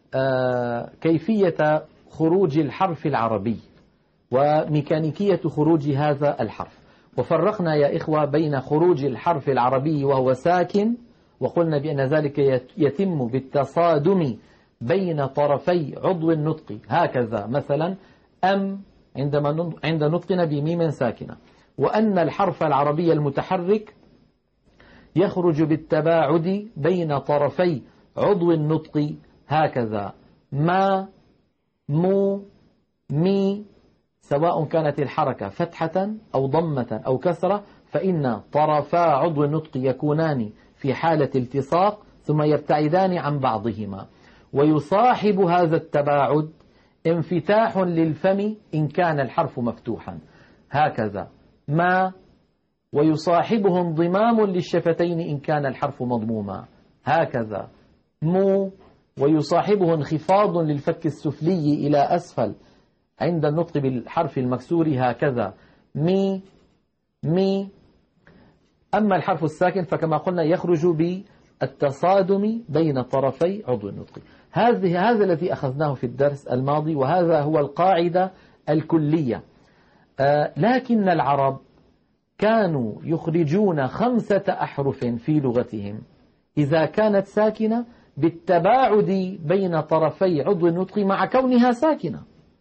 كيفية خروج الحرف العربي وميكانيكية خروج هذا الحرف. وفرقنا يا إخوة بين خروج الحرف العربي وهو ساكن، وقلنا بأن ذلك يتم بالتصادم بين طرفي عضو النطق، هكذا مثلا أم عند نطقنا بميم ساكنة، وأن الحرف العربي المتحرك يخرج بالتباعد بين طرفي عضو النطق، هكذا ما مو مي، سواء كانت الحركة فتحة أو ضمة أو كسرة، فإن طرفا عضو النطق يكونان في حالة التصاق ثم يبتعدان عن بعضهما. ويصاحب هذا التباعد انفتاح للفم إن كان الحرف مفتوحا، هكذا ما، ويصاحبه انضمام للشفتين إن كان الحرف مضموما، هكذا مو، ويصاحبه انخفاض للفك السفلي إلى أسفل عند النطق بالحرف المكسور، هكذا مي مي. أما الحرف الساكن فكما قلنا يخرج بالتصادم بين طرفي عضو النطق. هذا الذي أخذناه في الدرس الماضي، وهذا هو القاعدة الكلية. لكن العرب كانوا يخرجون 5 أحرف في لغتهم إذا كانت ساكنة بالتباعد بين طرفي عضو النطق مع كونها ساكنة،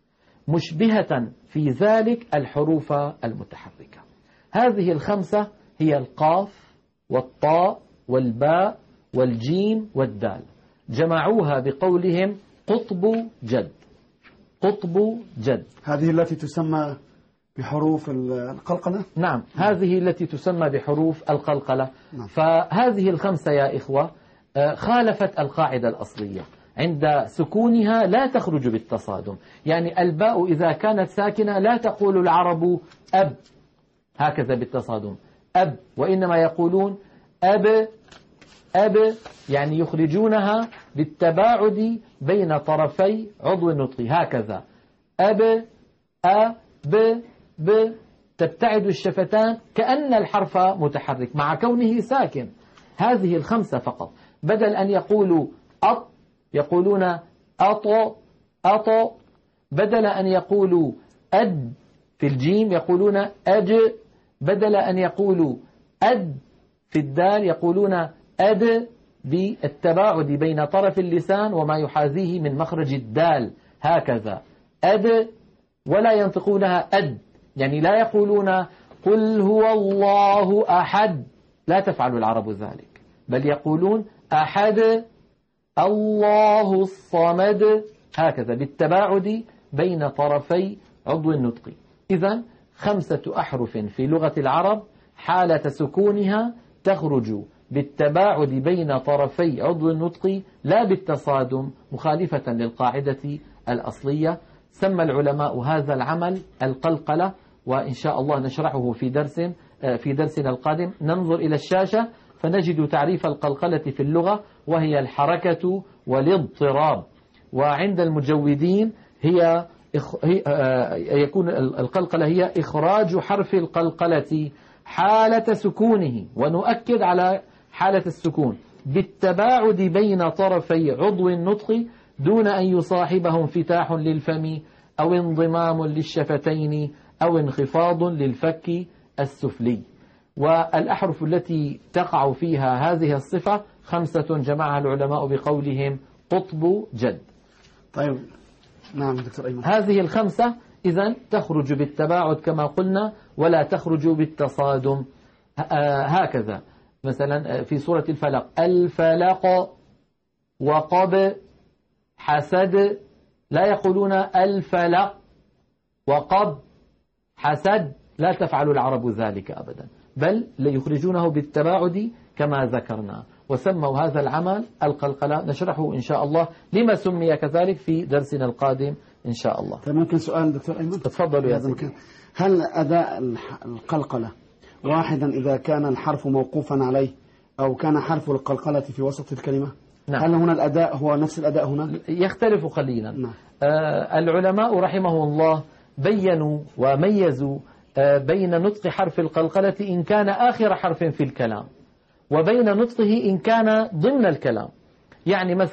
مشبهة في ذلك الحروف المتحركة. هذه ال5 هي القاف والطاء والباء والجيم والدال، جمعوها بقولهم قطب جد. قطب جد هذه التي تسمى بحروف القلقلة. نعم، هذه التي تسمى بحروف القلقلة. نعم. فهذه ال5 يا إخوة خالفت القاعدة الأصلية، عند سكونها لا تخرج بالتصادم. يعني الباء إذا كانت ساكنة لا تقول العرب أب هكذا بالتصادم أب، وإنما يقولون أب أب، يعني يخرجونها بالتباعد بين طرفي عضو النطق، هكذا أب أ ب ب، تبتعد الشفتان كأن الحرف متحرك مع كونه ساكن. هذه ال5 فقط، بدل أن يقولوا أط يقولون أط أط، بدل أن يقولوا أد في الجيم يقولون أج، بدل أن يقولوا أد في الدال يقولون أد، بالتباعد بين طرف اللسان وما يحاذيه من مخرج الدال، هكذا أد، ولا ينطقونها أد، يعني لا يقولون قل هو الله أحد، لا تفعل العرب ذلك، بل يقولون أحد الله الصمد، هكذا بالتباعد بين طرفي عضو النطق. إذن 5 أحرف في لغة العرب حالة سكونها تخرج بالتباعد بين طرفي عضو النطق لا بالتصادم، مخالفة للقاعدة الأصلية. سمى العلماء هذا العمل القلقلة، وإن شاء الله نشرحه في درسنا القادم. ننظر إلى الشاشة فنجد تعريف القلقلة في اللغة، وهي الحركة والاضطراب. وعند المجودين يكون القلقلة هي إخراج حرف القلقلة حالة سكونه، ونؤكد على حالة السكون، بالتباعد بين طرفي عضو النطق دون أن يصاحبه انفتاح للفم أو انضمام للشفتين أو انخفاض للفك السفلي. والأحرف التي تقع فيها هذه الصفة 5 جمعها العلماء بقولهم قطب جد. طيب، نعم دكتور أيمن. هذه ال5 إذن تخرج بالتباعد كما قلنا، ولا تخرج بالتصادم، هكذا مثلا في سورة الفلق الفلق وقب حسد، لا يقولون الفلق وقب حسد، لا تفعل العرب ذلك أبدا، بل يخرجونه بالتباعد كما ذكرنا، وسموا هذا العمل القلقلة. نشرحه إن شاء الله لما سمي كذلك في درسنا القادم إن شاء الله. طيب، ممكن سؤال دكتور أيمن؟ تفضلوا يا سيدي. هل أداء القلقلة واحدا إذا كان الحرف موقوفا عليه أو كان حرف القلقلة في وسط الكلمة؟ نعم. هل هنا الأداء هو نفس الأداء هنا؟ يختلف قليلا. نعم. العلماء رحمهم الله بينوا وميزوا بين نطق حرف القلقلة إن كان آخر حرف في الكلام، وبين نطقه إن كان ضمن الكلام. يعني مثلا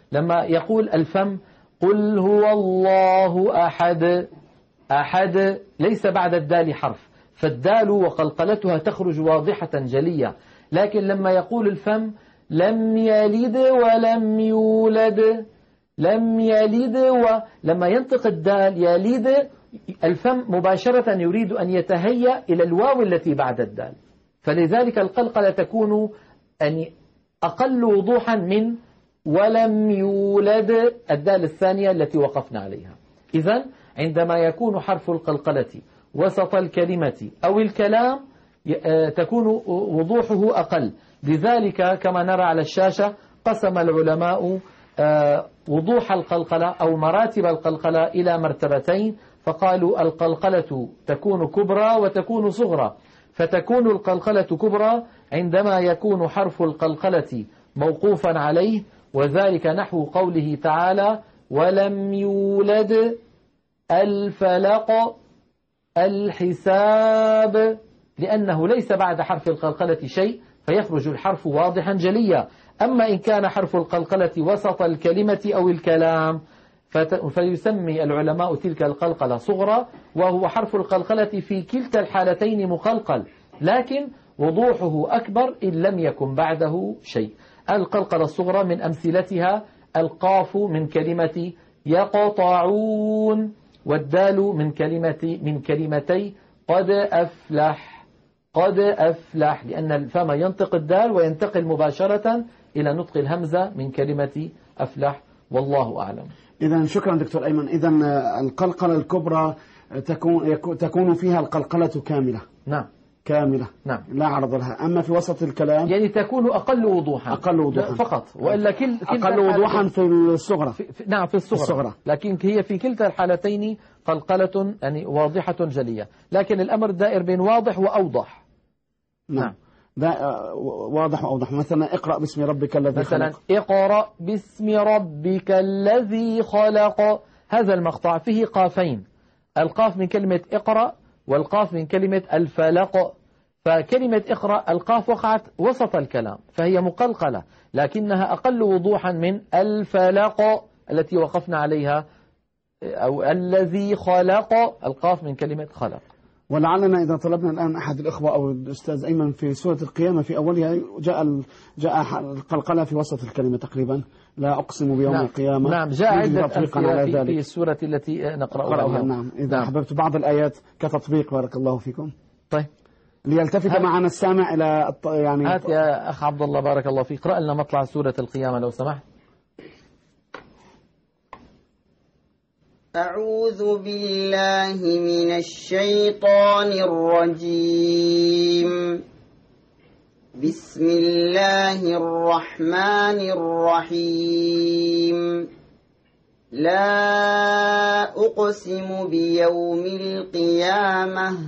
لما يقول الفم قل هو الله أحد، أحد ليس بعد الدال حرف، فالدال وقلقلتها تخرج واضحة جلية. لكن لما يقول الفم لم يلد ولم يولد، لم يلد، ولما ينطق الدال يلد، الفم مباشرة يريد أن يتهيأ إلى الواو التي بعد الدال، فلذلك القلقلة تكون أقل وضوحا من ولم يولد الدال الثانية التي وقفنا عليها. إذن عندما يكون حرف القلقلة وسط الكلمة أو الكلام تكون وضوحه أقل. لذلك كما نرى على الشاشة قسم العلماء وضوح القلقلة أو مراتب القلقلة إلى مرتبتين، فقالوا القلقلة تكون كبرى وتكون صغرى. فتكون القلقلة كبرى عندما يكون حرف القلقلة موقوفا عليه، وذلك نحو قوله تعالى ولم يولد الفلق الحساب، لأنه ليس بعد حرف القلقلة شيء فيخرج الحرف واضحا جليا. أما إن كان حرف القلقلة وسط الكلمة أو الكلام فيسمي العلماء تلك القلقلة صغرى، وهو حرف القلقلة في كلتا الحالتين مقلقل، لكن وضوحه أكبر إن لم يكن بعده شيء. القلقلة الصغرى من أمثلتها القاف من كلمة يقطعون، والدال من كلمتي قد أفلح، قد أفلح، لأن الفم ينطق الدال وينتقل مباشرة إلى نطق الهمزة من كلمة أفلح، والله أعلم. إذا شكرا دكتور أيمن. إذا القلقلة الكبرى تكون فيها القلقلة كاملة. نعم كاملة. نعم. لا عرض لها. أما في وسط الكلام يعني تكون أقل وضوحا. أقل وضوحا فقط، وإلا أقل وضوحا في الصغرى. نعم في الصغرى، لكن هي في كلتا الحالتين قلقلة يعني واضحة جلية، لكن الأمر دائر بين واضح وأوضح. نعم. واضح وأوضح. مثلا اقرأ باسم ربك الذي مثلا خلق. اقرأ باسم ربك الذي خلق، هذا المقطع فيه قافين، القاف من كلمة اقرأ والقاف من كلمة الفلق. فكلمة اقرأ القاف وقعت وسط الكلام فهي مقلقلة، لكنها أقل وضوحا من الفلق التي وقفنا عليها، أو الذي خلق، القاف من كلمة خلق. ولعلنا إذا طلبنا الآن أحد الإخوة أو الأستاذ أيمن في سورة القيامة في أولها جاء القلقلة في وسط الكلمة تقريبا، لا أقسم بيوم القيامة. نعم جاء عدة أمثلة في السورة التي نقرأها. نعم. إذا حببت بعض الآيات كتطبيق بارك الله فيكم. طيب ليلتفت معنا السامع إلى يعني. هات يا أخ عبد الله بارك الله فيك، اقرأ لنا مطلع سورة القيامة لو سمحت. أعوذ بالله من الشيطان الرجيم. بسم الله الرحمن الرحيم. لا أقسم بيوم القيامة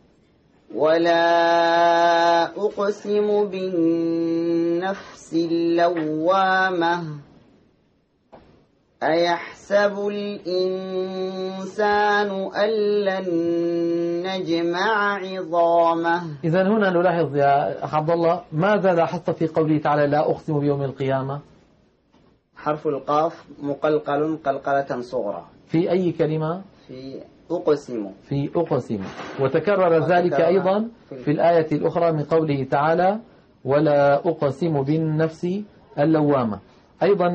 ولا أقسم بالنفس اللوامة. أيحسب الإنسان أن لن نجمع عظامه. إذن هنا نلاحظ يا أخ عبد الله ماذا لاحظت في قوله تعالى لا أقسم بيوم القيامة؟ حرف القاف مقلقل قلقلة صغرى. في أي كلمة؟ في أقسم. في أقسم. وتكرر ذلك أيضا في الآية الأخرى من قوله تعالى ولا أقسم بالنفس اللوامة. أيضا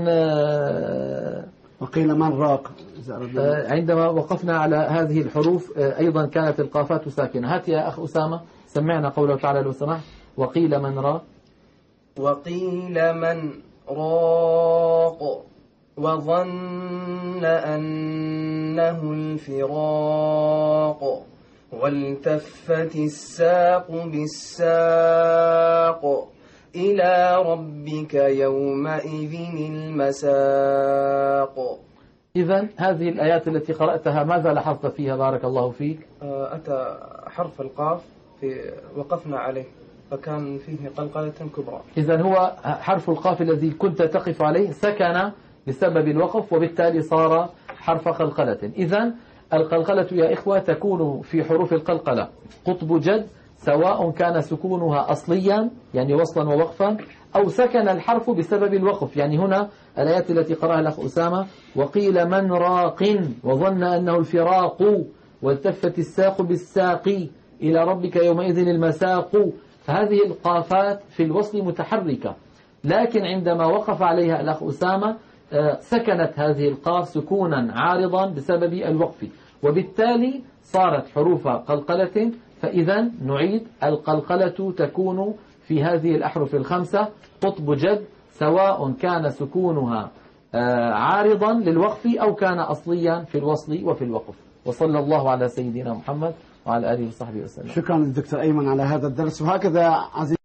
وقيل من راق. عندما وقفنا على هذه الحروف أيضا كانت القافات ساكنة. هات يا أخ أسامة سمعنا قوله تعالى لو سمحت. وقيل من راق. وقيل من راق وظن أنه الفراق والتفت الساق بالساق إلى ربك يومئذ المساق. إذن هذه الآيات التي قرأتها ماذا لاحظت فيها بارك الله فيك؟ أتى حرف القاف وقفنا عليه فكان فيه قلقلة كبرى. إذن هو حرف القاف الذي كنت تقف عليه سكن بسبب الوقف وبالتالي صار حرف قلقلة. إذن القلقلة يا إخوة تكون في حروف القلقلة قطب جد، سواء كان سكونها أصليا يعني وصلا ووقفا، أو سكن الحرف بسبب الوقف، يعني هنا الآيات التي قرأها الأخ أسامة: وقيل من راق وظن أنه الفراق والتفت الساق بالساق إلى ربك يومئذ المساق. فهذه القافات في الوصل متحركة، لكن عندما وقف عليها الأخ أسامة سكنت هذه القاف سكونا عارضا بسبب الوقف، وبالتالي صارت حروف قلقلة. فإذا نعيد: القلقلة تكون في هذه الأحرف الخمسة قطب جد، سواء كان سكونها عارضا للوقف أو كان أصليا في الوصل وفي الوقف. وصلى الله على سيدنا محمد وعلى آله وصحبه وسلم. شكرا للدكتور أيمن على هذا الدرس. وهكذا عزيزي